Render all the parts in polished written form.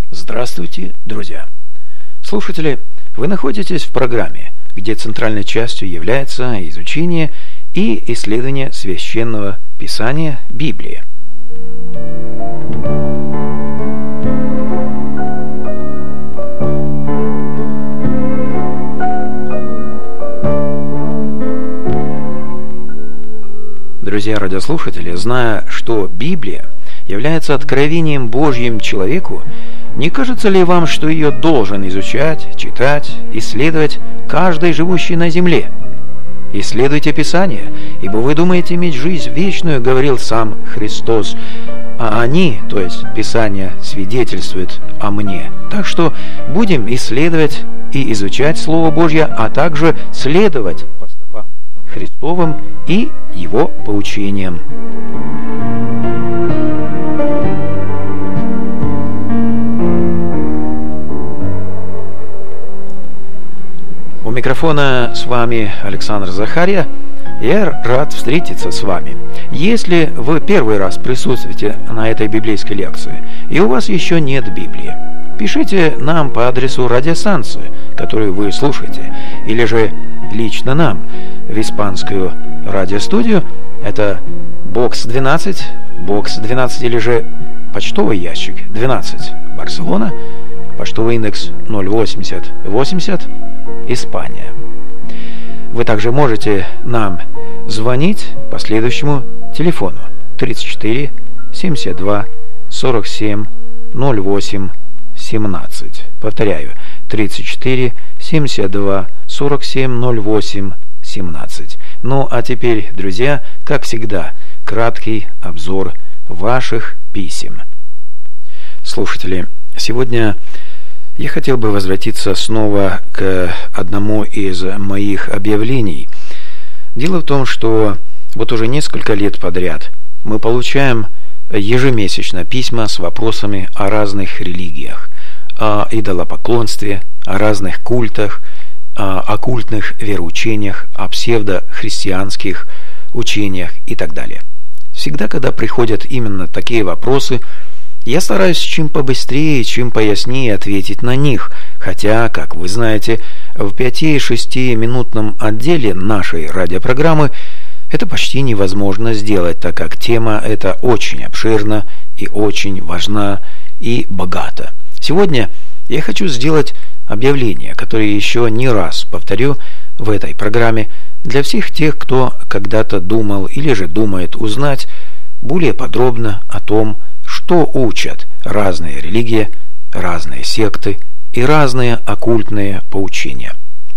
Здравствуйте, друзья! Слушатели, вы находитесь в программе, где центральной частью является изучение и исследование Священного Писания Библии. Друзья радиослушатели, зная, что Библия является откровением Божьим человеку, не кажется ли вам, что ее должен изучать, читать, исследовать каждый живущий на земле? Исследуйте Писание, ибо вы думаете иметь жизнь вечную, говорил сам Христос, а они, то есть Писание, свидетельствуют о мне. Так что будем исследовать и изучать Слово Божье, а также следовать по стопам Христовым и Его поучениям. У микрофона с вами Александр Захария. Я рад встретиться с вами. Если вы первый раз присутствуете на этой библейской лекции, и у вас еще нет Библии, пишите нам по адресу радиостанции, которую вы слушаете, или же лично нам в испанскую радиостудию. Это бокс 12 или же почтовый ящик 12, Барселона, почтовый индекс 08080, Испания. Вы также можете нам звонить по следующему телефону 34 72 47 08 17. Повторяю, 34 72 47 08 17. Ну а теперь, друзья, как всегда, краткий обзор ваших писем. Слушатели, сегодня я хотел бы возвратиться снова к одному из моих объявлений. Дело в том, что вот уже несколько лет подряд мы получаем ежемесячно письма с вопросами о разных религиях, о идолопоклонстве, о разных культах, о оккультных вероучениях, о псевдохристианских учениях и так далее. Всегда, когда приходят именно такие вопросы, я стараюсь чем побыстрее, чем пояснее ответить на них, хотя, как вы знаете, в 5-6-минутном отделе нашей радиопрограммы это почти невозможно сделать, так как тема эта очень обширна и очень важна и богата. Сегодня я хочу сделать объявление, которое еще не раз повторю в этой программе для всех тех, кто когда-то думал или же думает узнать более подробно о том, что учат разные религии, разные секты и разные оккультные поучения.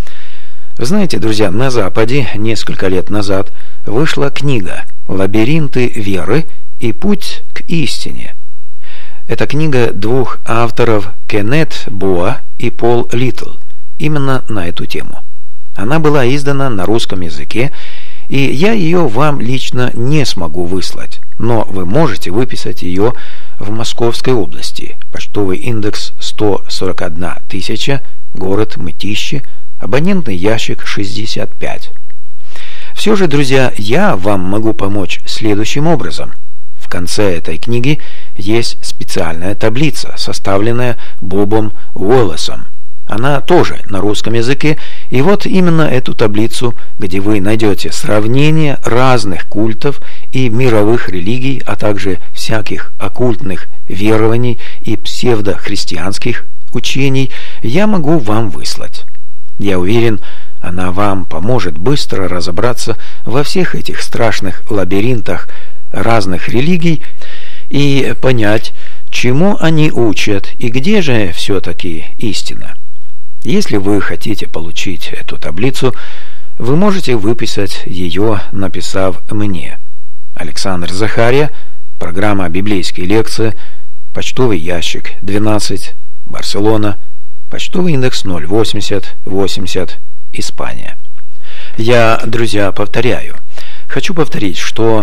Знаете, друзья, на Западе несколько лет назад вышла книга «Лабиринты веры и путь к истине». Это книга двух авторов, Кеннет Боа и Пол Литтл, именно на эту тему. Она была издана на русском языке, и я ее вам лично не смогу выслать, но вы можете выписать ее в Московской области. Почтовый индекс 141 000, город Мытищи, абонентный ящик 65. Все же, друзья, я вам могу помочь следующим образом. В конце этой книги есть специальная таблица, составленная Бобом Уоллесом. Она тоже на русском языке, и вот именно эту таблицу, где вы найдете сравнение разных культов и мировых религий, а также всяких оккультных верований и псевдохристианских учений, я могу вам выслать. Я уверен, она вам поможет быстро разобраться во всех этих страшных лабиринтах разных религий и понять, чему они учат и где же все-таки истина. Если вы хотите получить эту таблицу, вы можете выписать ее, написав мне. Александр Захария, программа «Библейские лекции», почтовый ящик 12, Барселона, почтовый индекс 08080, Испания. Я, друзья, повторяю. Хочу повторить, что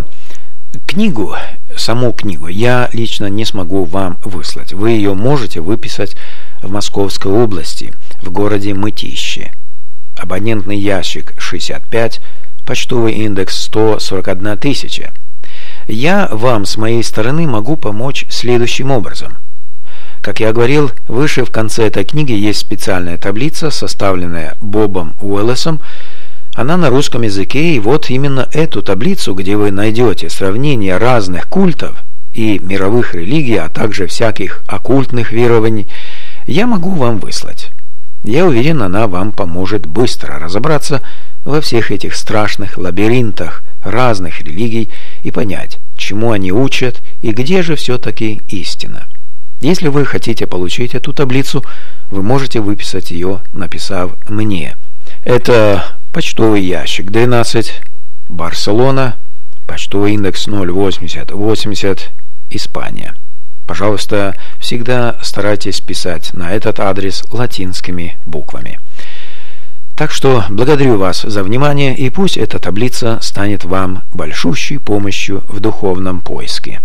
саму книгу я лично не смогу вам выслать. Вы ее можете выписать в Московской области, в городе Мытищи. Абонентный ящик 65, почтовый индекс 141 000. Я вам с моей стороны могу помочь следующим образом. Как я говорил выше, в конце этой книги есть специальная таблица, составленная Бобом Уэллесом. Она на русском языке, и вот именно эту таблицу, где вы найдете сравнение разных культов и мировых религий, а также всяких оккультных верований, я могу вам выслать. Я уверен, она вам поможет быстро разобраться во всех этих страшных лабиринтах разных религий и понять, чему они учат и где же все-таки истина. Если вы хотите получить эту таблицу, вы можете выписать ее, написав мне. Это почтовый ящик 12, Барселона, почтовый индекс 08080, Испания. Пожалуйста, всегда старайтесь писать на этот адрес латинскими буквами. Так что благодарю вас за внимание, и пусть эта таблица станет вам большущей помощью в духовном поиске.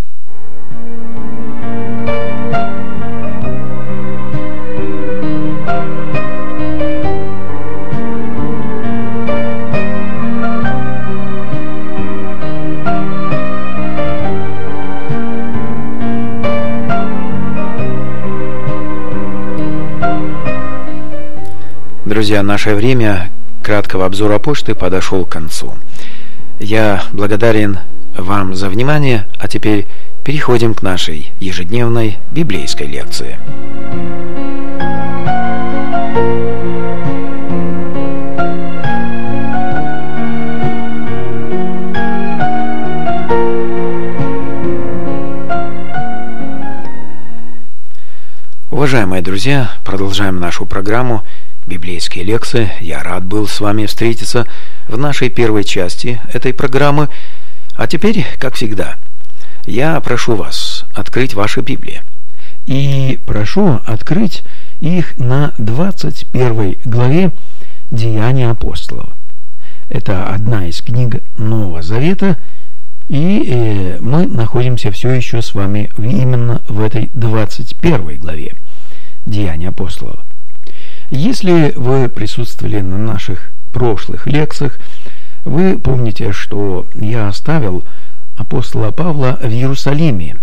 Друзья, наше время краткого обзора почты подошло к концу. Я благодарен вам за внимание, а теперь переходим к нашей ежедневной библейской лекции. Уважаемые друзья, продолжаем нашу программу «Библейские лекции». Я рад был с вами встретиться в нашей первой части этой программы. А теперь, как всегда, я прошу вас открыть ваши Библии. И прошу открыть их на 21 главе Деяний апостолов. Это одна из книг Нового Завета, и мы находимся все еще с вами именно в этой 21 главе Деяний апостолов. Если вы присутствовали на наших прошлых лекциях, вы помните, что я оставил апостола Павла в Иерусалиме.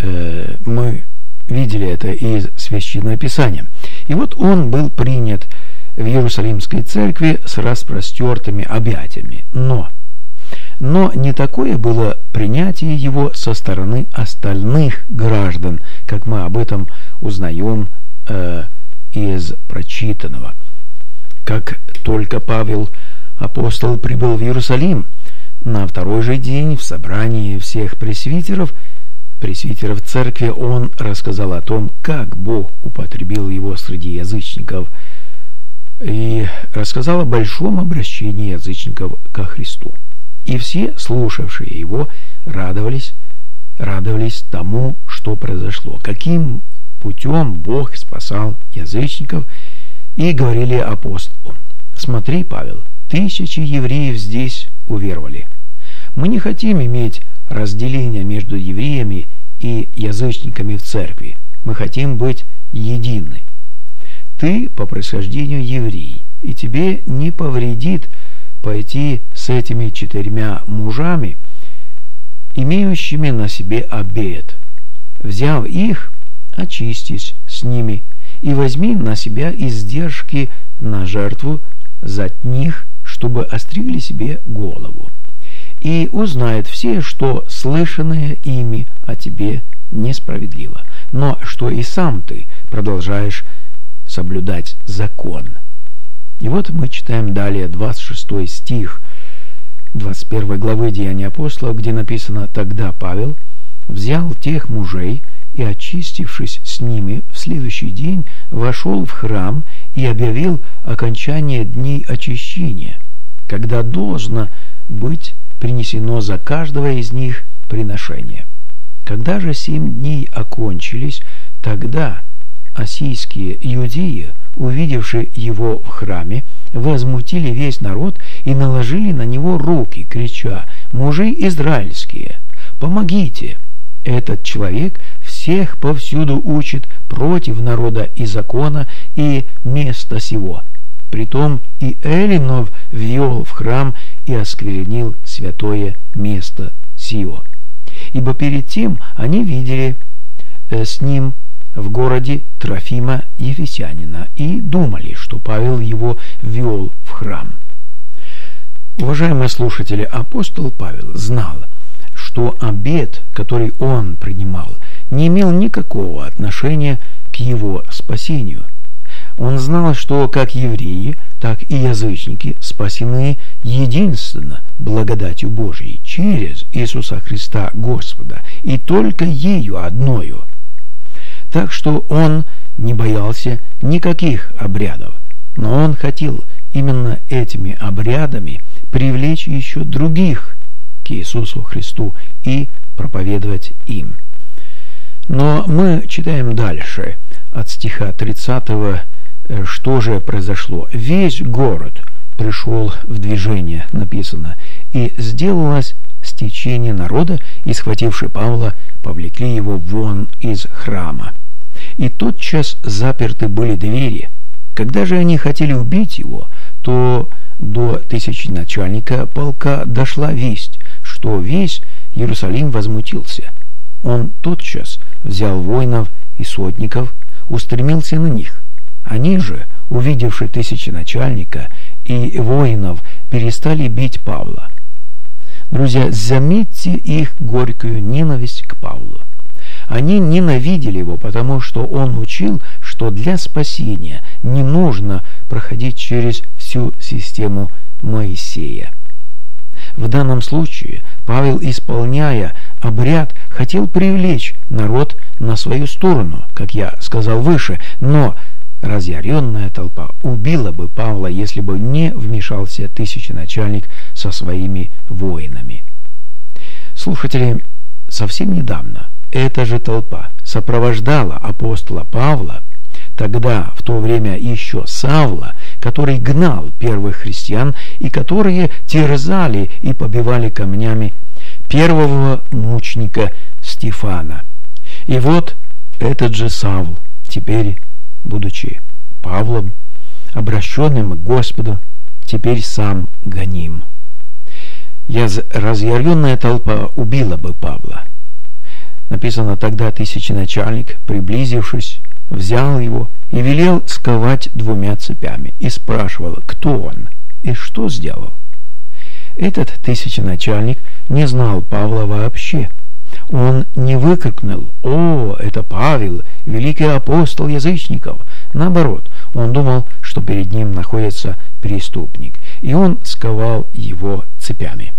Мы видели это из Священного Писания. И вот он был принят в Иерусалимской церкви с распростертыми объятиями. Но не такое было принятие его со стороны остальных граждан, как мы об этом узнаем из прочитанного. Как только Павел, апостол, прибыл в Иерусалим, на второй же день в собрании всех пресвитеров церкви он рассказал о том, как Бог употребил его среди язычников, и рассказал о большом обращении язычников ко Христу. И все, слушавшие его, радовались тому, что произошло, каким путем Бог спасал язычников, и говорили апостолу: «Смотри, Павел, 1000 евреев здесь уверовали. Мы не хотим иметь разделения между евреями и язычниками в церкви. Мы хотим быть едины. Ты по происхождению еврей, и тебе не повредит пойти с этими 4 мужами, имеющими на себе обет. Взяв их, очистись с ними и возьми на себя издержки на жертву за них, чтобы остригли себе голову. И узнают все, что слышанное ими о тебе несправедливо, но что и сам ты продолжаешь соблюдать закон». И вот мы читаем далее 26 стих 21 главы Деяний апостолов, где написано: «Тогда Павел взял тех мужей и, очистившись с ними, в следующий день вошел в храм и объявил окончание дней очищения, когда должно быть принесено за каждого из них приношение. Когда же 7 дней окончились, тогда ассийские иудеи, увидевши его в храме, возмутили весь народ и наложили на него руки, крича: «Мужи израильские, помогите! Этот человек всех повсюду учит против народа и закона и места сего. Притом и эллинов ввел в храм и осквернил святое место сие. Ибо перед тем они видели с ним в городе Трофима Ефесянина и думали, что Павел его ввел в храм. Уважаемые слушатели, апостол Павел знал, что обет, который он принимал, не имел никакого отношения к его спасению. Он знал, что как евреи, так и язычники спасены единственно благодатью Божией через Иисуса Христа Господа, и только ею одною. Так что он не боялся никаких обрядов, но он хотел именно этими обрядами привлечь еще других к Иисусу Христу и проповедовать им. Но мы читаем дальше, от стиха 30, что же произошло. «Весь город пришел в движение», написано, «и сделалось стечение народа, и, схвативши Павла, повлекли его вон из храма. И тотчас заперты были двери. Когда же они хотели убить его, то до тысяченачальника полка дошла весть, что весь Иерусалим возмутился. Он тотчас взял воинов и сотников, устремился на них. Они же, увидевши тысяченачальника и воинов, перестали бить Павла». Друзья, заметьте их горькую ненависть к Павлу. Они ненавидели его, потому что он учил, что для спасения не нужно проходить через всю систему Моисея. В данном случае Павел, исполняя обряд, хотел привлечь народ на свою сторону, как я сказал выше, но разъяренная толпа убила бы Павла, если бы не вмешался тысяченачальник со своими воинами. Слушатели, совсем недавно эта же толпа сопровождала апостола Павла, тогда в то время еще Савла, который гнал первых христиан и которые терзали и побивали камнями первого мученика Стефана. И вот этот же Савл, теперь, будучи Павлом, обращенным к Господу, теперь сам гоним. Разъяренная толпа убила бы Павла. Написано, тогда тысяченачальник, приблизившись, взял его и велел сковать 2 цепями, и спрашивал, кто он и что сделал. Этот тысяченачальник не знал Павла вообще. Он не выкрикнул: «О, это Павел, великий апостол язычников!» Наоборот, он думал, что перед ним находится преступник, и он сковал его цепями.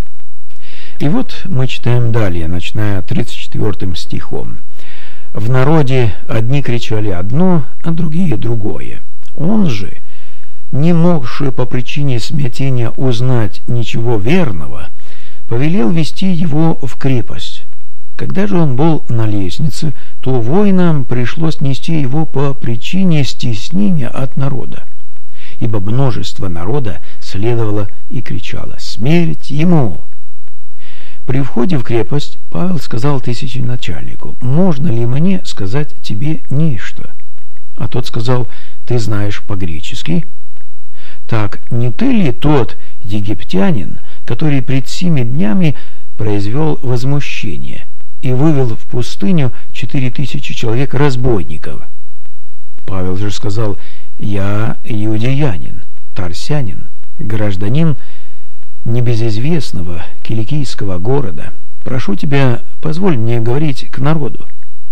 И вот мы читаем далее, начиная 34 стихом. «В народе одни кричали одно, а другие другое. Он же, не могший по причине смятения узнать ничего верного, повелел вести его в крепость. Когда же он был на лестнице, то воинам пришлось нести его по причине стеснения от народа. Ибо множество народа следовало и кричало: «Смерть ему!» При входе в крепость Павел сказал тысяченачальнику: «Можно ли мне сказать тебе нечто?» А тот сказал: «Ты знаешь по-гречески? Так не ты ли тот египтянин, который пред 7 днями произвел возмущение и вывел в пустыню 4000 человек разбойников?» Павел же сказал: «Я иудеянин, тарсянин, гражданин небезызвестного киликийского города. Прошу тебя, позволь мне говорить к народу».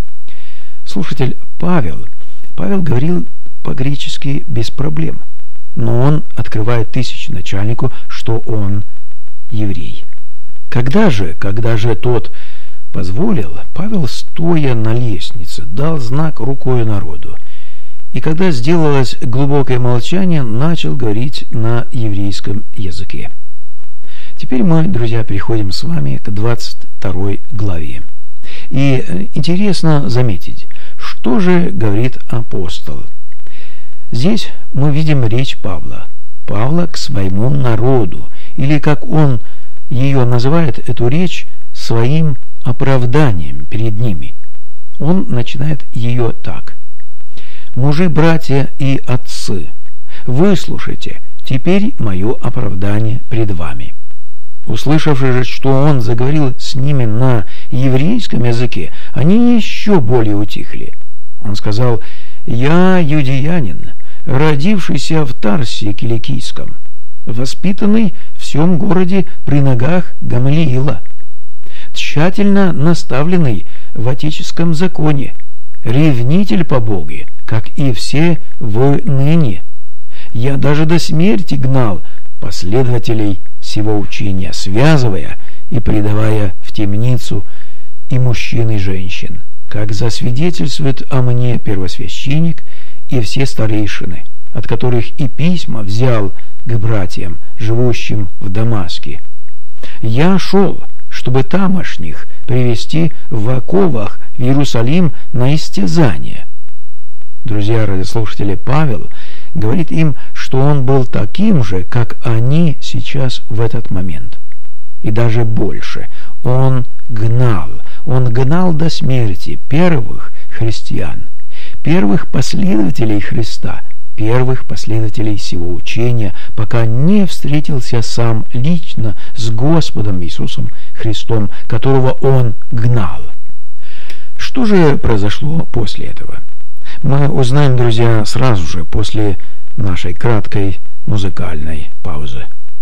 Слушатель, Павел говорил по-гречески без проблем, но он открывает тысяченачальнику, что он еврей. Когда же тот позволил, Павел, стоя на лестнице, дал знак рукой народу, и когда сделалось глубокое молчание, начал говорить на еврейском языке. Теперь мы, друзья, переходим с вами к 22 главе. И интересно заметить, что же говорит апостол. Здесь мы видим речь Павла к своему народу, или, как он ее называет, эту речь, своим оправданием перед ними. Он начинает ее так: «Мужи, братья и отцы, выслушайте теперь мое оправдание пред вами». Услышавши же, что он заговорил с ними на еврейском языке, они еще более утихли. Он сказал: «Я юдеянин, родившийся в Тарсе Киликийском, воспитанный в всем городе при ногах Гамалиила, тщательно наставленный в отеческом законе, ревнитель по Боге, как и все вы ныне. Я даже до смерти гнал последователей сего учения, связывая и предавая в темницу и мужчин и женщин, как засвидетельствует о мне первосвященник и все старейшины, от которых и письма взял к братьям, живущим в Дамаске. Я шел, чтобы тамошних привести в оковах в Иерусалим на истязание». Друзья радиослушатели, Павел говорит им, что он был таким же, как они сейчас в этот момент. И даже больше. Он гнал до смерти первых христиан, первых последователей Христа, первых последователей сего учения, пока не встретился сам лично с Господом Иисусом Христом, которого он гнал. Что же произошло после этого? Мы узнаем, друзья, сразу же после нашей краткой музыкальной паузы.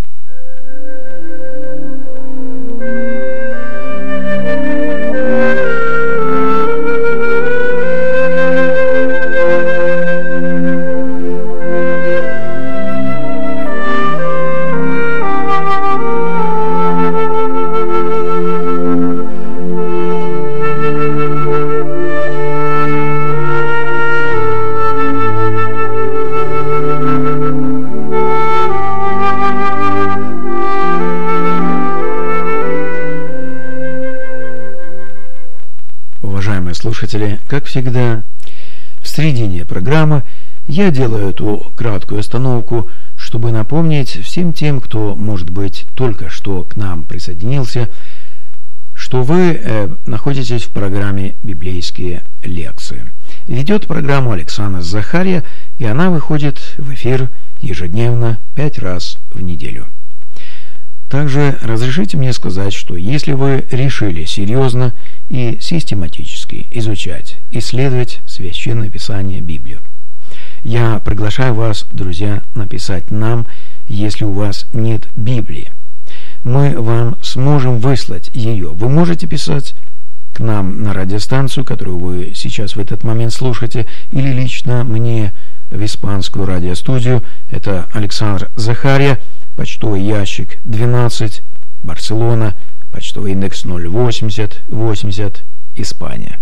Слушатели, как всегда, в середине программы я делаю эту краткую остановку, чтобы напомнить всем тем, кто, может быть, только что к нам присоединился, что вы находитесь в программе «Библейские лекции». Ведет программу Александр Захария, и она выходит в эфир ежедневно 5 раз в неделю. Также разрешите мне сказать, что если вы решили серьезно и систематически изучать, исследовать Священное Писание, Библию, я приглашаю вас, друзья, написать нам, если у вас нет Библии. Мы вам сможем выслать ее. Вы можете писать к нам на радиостанцию, которую вы сейчас в этот момент слушаете, или лично мне в испанскую радиостудию. Это Александр Захария, почтовый ящик 12, Барселона, почтовый индекс 08080, Испания.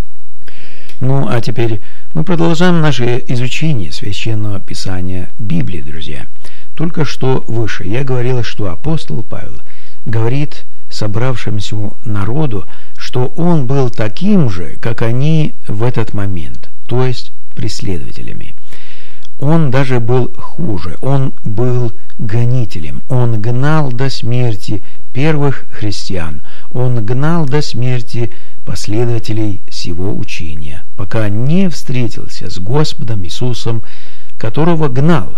Ну, а теперь мы продолжаем наше изучение Священного Писания Библии, друзья. Только что выше я говорил, что апостол Павел говорит собравшемуся народу, что он был таким же, как они в этот момент, то есть преследователями. Он даже был хуже, он был гонителем, он гнал до смерти первых христиан, он гнал до смерти последователей сего учения, пока не встретился с Господом Иисусом, которого гнал.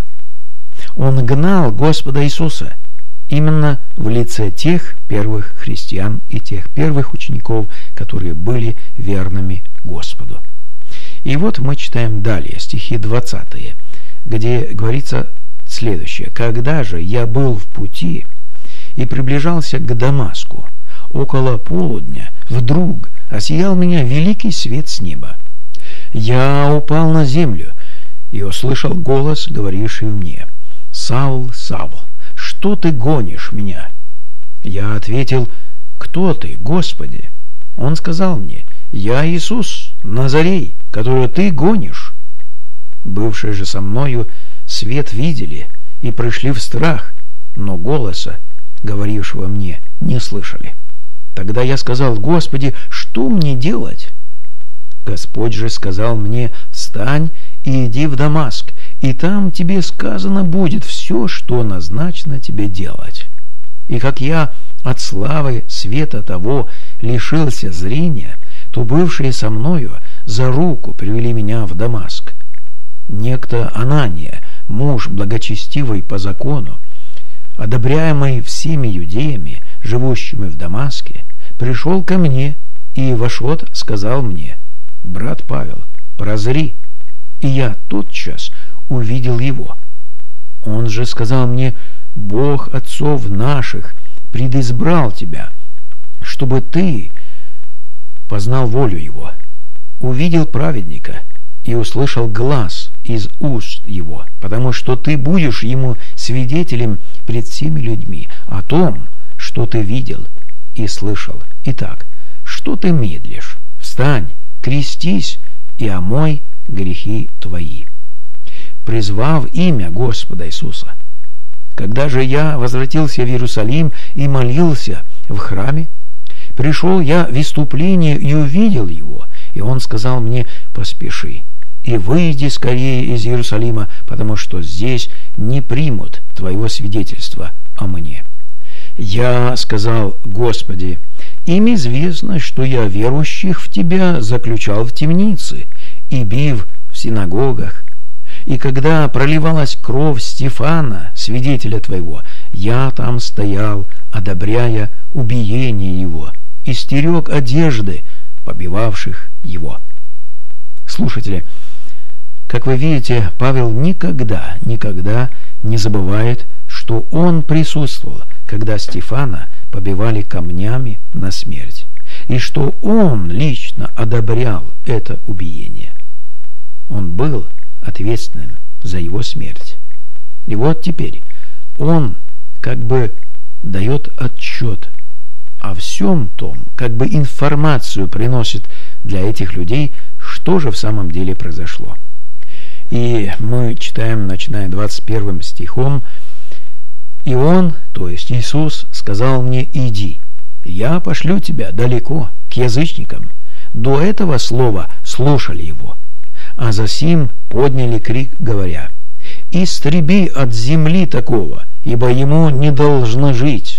Он гнал Господа Иисуса именно в лице тех первых христиан и тех первых учеников, которые были верными Господу. И вот мы читаем далее, стихи 20, где говорится следующее: «Когда же я был в пути и приближался к Дамаску, около полудня, вдруг осиял меня великий свет с неба. Я упал на землю и услышал голос, говоривший мне: Саул, Саул, что ты гонишь меня? Я ответил: кто ты, Господи? Он сказал мне: я Иисус, Назарей, которого ты гонишь. Бывшие же со мною свет видели и пришли в страх, но голоса, говорившего мне, не слышали. Тогда я сказал: Господи, что мне делать? Господь же сказал мне: встань и иди в Дамаск, и там тебе сказано будет все, что назначено тебе делать. И как я от славы света того лишился зрения, то бывшие со мною за руку привели меня в Дамаск. Некто Анания, муж благочестивый по закону, одобряемый всеми иудеями, живущими в Дамаске, пришел ко мне и вошед сказал мне: брат Павел, прозри». И я тотчас увидел его. Он же сказал мне: «Бог отцов наших предизбрал тебя, чтобы ты познал волю его, увидел праведника и услышал глас из уст его, потому что ты будешь ему свидетелем пред всеми людьми о том, что ты видел и слышал. Итак, что ты медлишь? Встань, крестись и омой грехи твои», призвав имя Господа Иисуса. Когда же я возвратился в Иерусалим и молился в храме, пришел я в выступление и увидел его, и он сказал мне: «Поспеши и выйди скорее из Иерусалима, потому что здесь не примут твоего свидетельства о мне». Я сказал: «Господи, им известно, что я верующих в Тебя заключал в темнице и бив в синагогах. И когда проливалась кровь Стефана, свидетеля Твоего, я там стоял, одобряя убиение его, и стерег одежды побивавших его». Слушатели, как вы видите, Павел никогда не забывает, что он присутствовал, когда Стефана побивали камнями на смерть, и что он лично одобрял это убиение. Он был ответственным за его смерть. И вот теперь он как бы дает отчет о всем том, как бы информацию приносит для этих людей, что же в самом деле произошло. И мы читаем, начиная 21 стихом: «И он, то есть Иисус, сказал мне: иди, я пошлю тебя далеко, к язычникам». До этого слова слушали его, а засим подняли крик, говоря: «Истреби от земли такого, ибо ему не должно жить».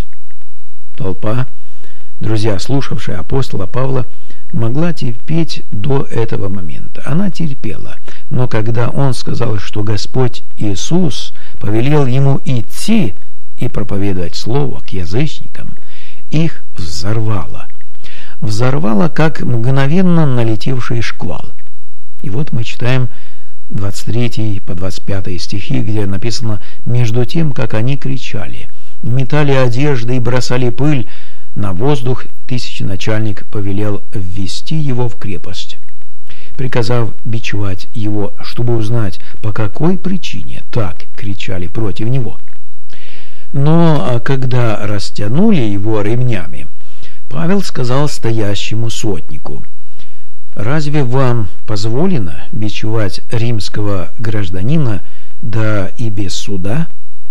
Толпа, друзья, слушавшая апостола Павла, могла терпеть до этого момента. Она терпела, но когда он сказал, что Господь Иисус повелел ему идти и проповедовать слово к язычникам, их взорвало. Взорвало, как мгновенно налетевший шквал. И вот мы читаем 23 по 25 стихи, где написано: «Между тем, как они кричали, метали одежды и бросали пыль на воздух, тысяченачальник повелел ввести его в крепость, приказав бичевать его, чтобы узнать, по какой причине так кричали против него. Но когда растянули его ремнями, Павел сказал стоящему сотнику: «Разве вам позволено бичевать римского гражданина, да и без суда?»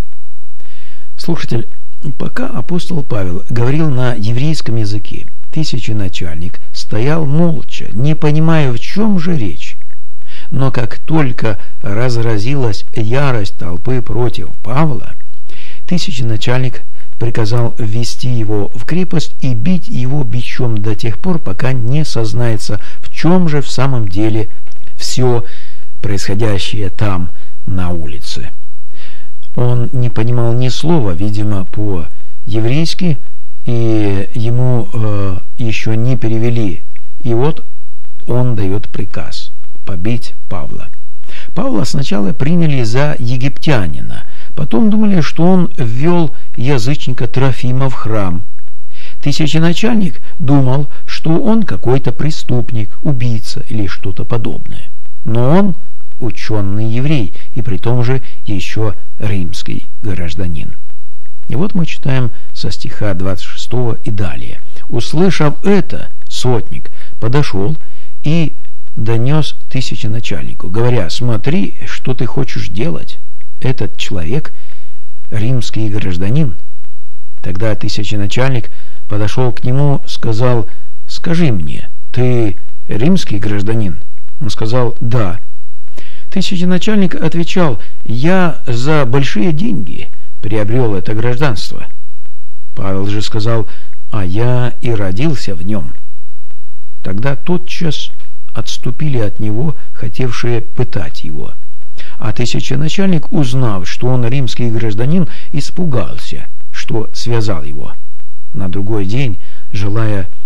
Слушатель, пока апостол Павел говорил на еврейском языке, тысяченачальник стоял молча, не понимая, в чем же речь. Но как только разразилась ярость толпы против Павла, тысяченачальник приказал ввести его в крепость и бить его бичом до тех пор, пока не сознается, в чем же в самом деле все происходящее там на улице. Он не понимал ни слова, видимо, по-еврейски, и ему еще не перевели. И вот он дает приказ побить Павла. Павла сначала приняли за египтянина, потом думали, что он ввел язычника Трофима в храм. Тысяченачальник думал, что он какой-то преступник, убийца или что-то подобное. Но он ученый еврей, и при том же еще римский гражданин. И вот мы читаем со стиха 26 и далее. «Услышав это, сотник подошел и донес тысяченачальнику, говоря: смотри, что ты хочешь делать. Этот человек римский гражданин». Тогда тысяченачальник подошел к нему, сказал: «Скажи мне, ты римский гражданин?» Он сказал: «Да». Тысяченачальник отвечал: «Я за большие деньги приобрел это гражданство». Павел же сказал: «А я и родился в нем». Тогда тотчас отступили от него, хотевшие пытать его. А тысяченачальник, узнав, что он римский гражданин, испугался, что связал его. На другой день, желая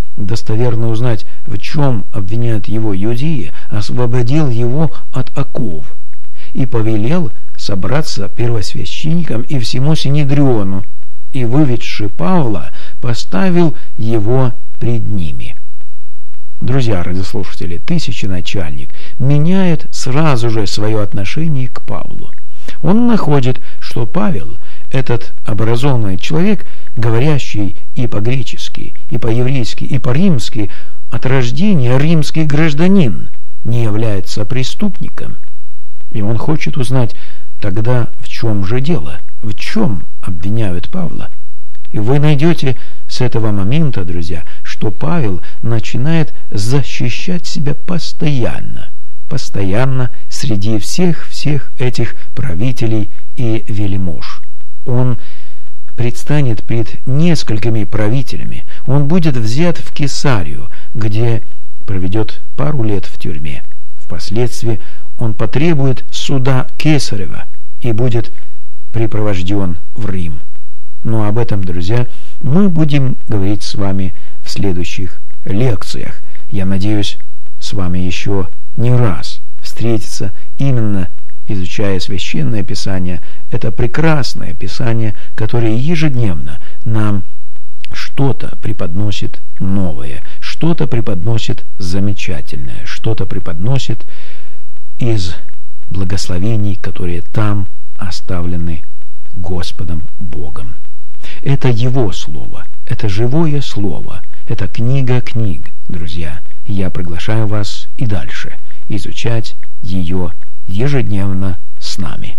достоверно узнать, в чем обвиняют его иудеи, освободил его от оков и повелел собраться первосвященникам и всему Синедриону, и, выведши Павла, поставил его пред ними. Друзья, радиослушатели, тысяченачальник меняет сразу же свое отношение к Павлу. Он находит, что Павел, этот образованный человек, говорящий и по-гречески, и по-еврейски, и по-римски, от рождения римский гражданин, не является преступником. И он хочет узнать, тогда в чем же дело, в чем обвиняют Павла. И вы найдете с этого момента, друзья, что Павел начинает защищать себя постоянно среди всех этих правителей и вельмож. Он предстанет пред несколькими правителями, он будет взят в Кесарию, где проведет пару лет в тюрьме. Впоследствии он потребует суда Кесарева и будет припровожден в Рим. Но об этом, друзья, мы будем говорить с вами в следующих лекциях. Я надеюсь с вами еще не раз встретиться, именно изучая Священное Писание. Это прекрасное Писание, которое ежедневно нам что-то преподносит новое, что-то преподносит замечательное, что-то преподносит из благословений, которые там оставлены Господом Богом. Это Его Слово, это живое Слово, это книга книг, друзья. Я приглашаю вас и дальше изучать ее ежедневно с нами.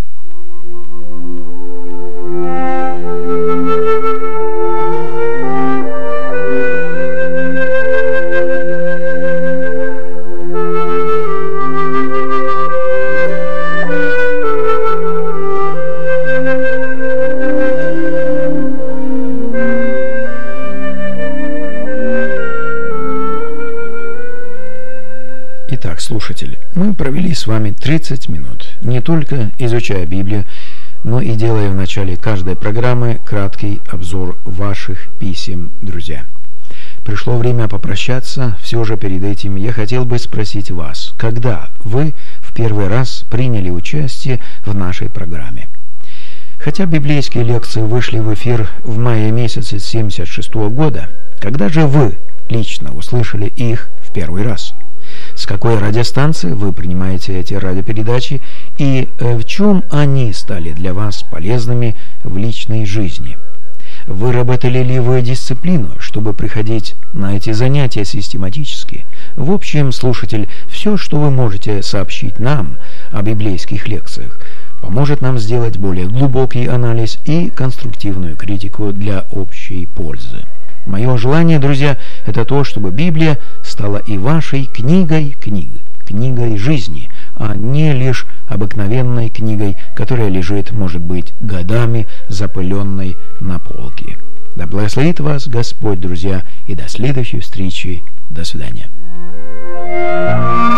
Итак, слушатели, мы провели с вами 30 минут, не только изучая Библию, но и делая в начале каждой программы краткий обзор ваших писем, друзья. Пришло время попрощаться, все же перед этим я хотел бы спросить вас, когда вы в первый раз приняли участие в нашей программе? Хотя библейские лекции вышли в эфир в мае месяце 1976 года, когда же вы лично услышали их в первый раз? С какой радиостанции вы принимаете эти радиопередачи и в чем они стали для вас полезными в личной жизни? Выработали ли вы дисциплину, чтобы приходить на эти занятия систематически? В общем, слушатель, все, что вы можете сообщить нам о библейских лекциях, поможет нам сделать более глубокий анализ и конструктивную критику для общей пользы. Мое желание, друзья, это то, чтобы Библия стала и вашей книгой книг, книгой жизни, а не лишь обыкновенной книгой, которая лежит, может быть, годами запыленной на полке. Да благословит вас Господь, друзья, и до следующей встречи. До свидания.